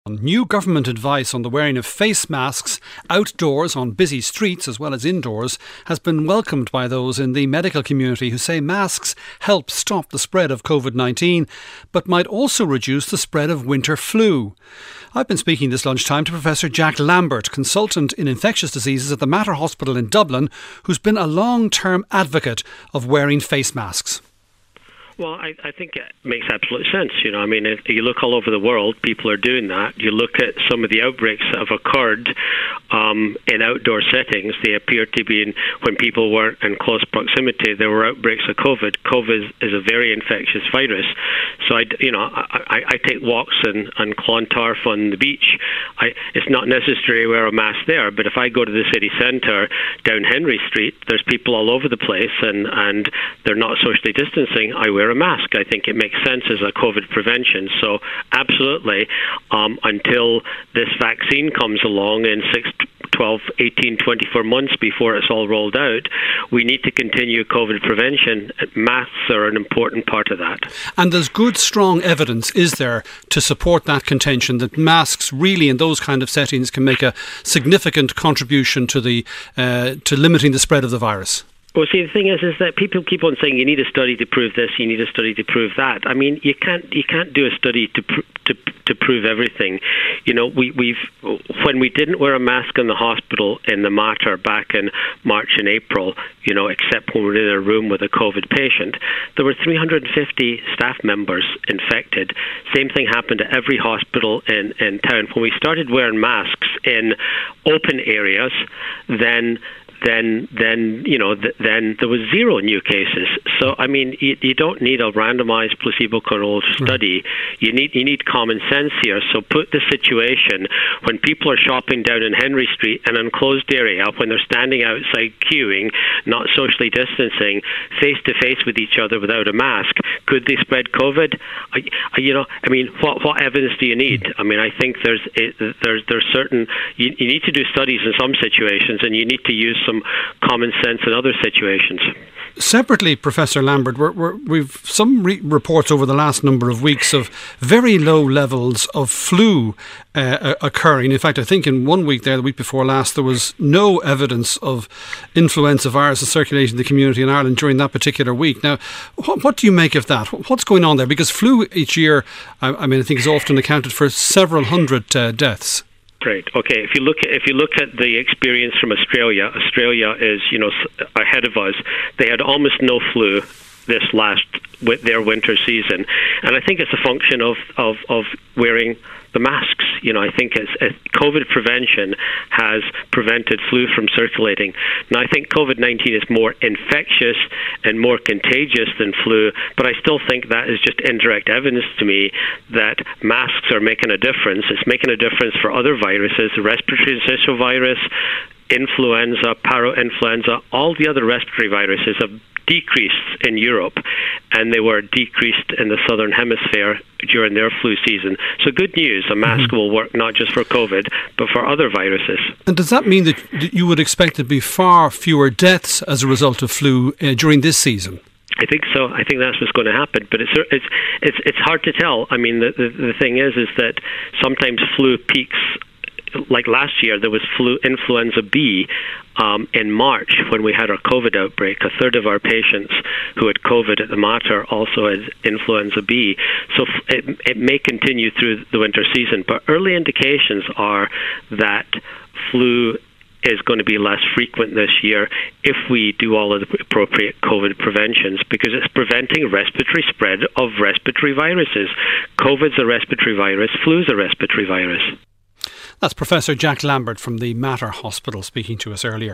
New government advice on the wearing of face masks outdoors on busy streets as well as indoors has been welcomed by those in the medical community who say masks help stop the spread of COVID-19 but might also reduce the spread of winter flu. I've been speaking this lunchtime to Professor Jack Lambert, consultant in infectious diseases at the Mater Hospital in Dublin, who's been a long-term advocate of wearing face masks. Well, I think it makes absolute sense. If you look all over the world, people are doing that. You look at some of the outbreaks that have occurred in outdoor settings. They appear to be when people were in close proximity. There were outbreaks of COVID. COVID is a very infectious virus. So I take walks and Clontarf on the beach. It's not necessary to wear a mask there, but if I go to the city centre down Henry Street, there's people all over the place, and they're not socially distancing. I wear a mask. I think it makes sense as a COVID prevention. So absolutely, until this vaccine comes along in 6, 12, 18, 24 months before it's all rolled out, we need to continue COVID prevention. Masks are an important part of that. And there's good, strong evidence, is there, to support that contention that masks really in those kind of settings can make a significant contribution to to limiting the spread of the virus? Well, see, the thing is that people keep on saying you need a study to prove this, you need a study to prove that. I mean, you can't do a study to prove everything. When we didn't wear a mask in the hospital in the Mater back in March and April, except when we were in a room with a COVID patient, there were 350 staff members infected. Same thing happened at every hospital in town. When we started wearing masks in open areas, then there was 0 new cases. So, I mean, you don't need a randomized placebo-controlled study. You need common sense here. So put the situation when people are shopping down in Henry Street, an enclosed area, when they're standing outside queuing, not socially distancing, face-to-face with each other without a mask, could they spread COVID? What evidence do you need? I mean, I think there's certain... You need to do studies in some situations, and you need to use some common sense in other situations. Separately, Professor Lambert, we've some reports over the last number of weeks of very low levels of flu occurring. In fact, I think in one week there, the week before last, there was no evidence of influenza viruses circulating in the community in Ireland during that particular week. Now, what do you make of that? What's going on there? Because flu each year, I think is often accounted for several hundred deaths. Right. Okay. If you look at the experience from Australia is ahead of us. They had almost no flu with their winter season, and I think it's a function of wearing the masks. I think COVID prevention has prevented flu from circulating. Now, I think COVID-19 is more infectious and more contagious than flu, but I still think that is just indirect evidence to me that masks are making a difference. It's making a difference for other viruses, the respiratory syncytial virus, influenza, parainfluenza, all the other respiratory viruses have decreased in Europe, and they were decreased in the southern hemisphere during their flu season. So good news, a mask will work not just for COVID, but for other viruses. And does that mean that you would expect there to be far fewer deaths as a result of flu during this season? I think so. I think that's what's going to happen, but it's hard to tell. I mean, the thing is that sometimes flu peaks. Like last year, there was influenza B in March when we had our COVID outbreak. A third of our patients who had COVID at the Mater also had influenza B. So it may continue through the winter season, but early indications are that flu is going to be less frequent this year if we do all of the appropriate COVID preventions, because it's preventing respiratory spread of respiratory viruses. COVID's a respiratory virus, flu's a respiratory virus. That's Professor Jack Lambert from the Mater Hospital speaking to us earlier.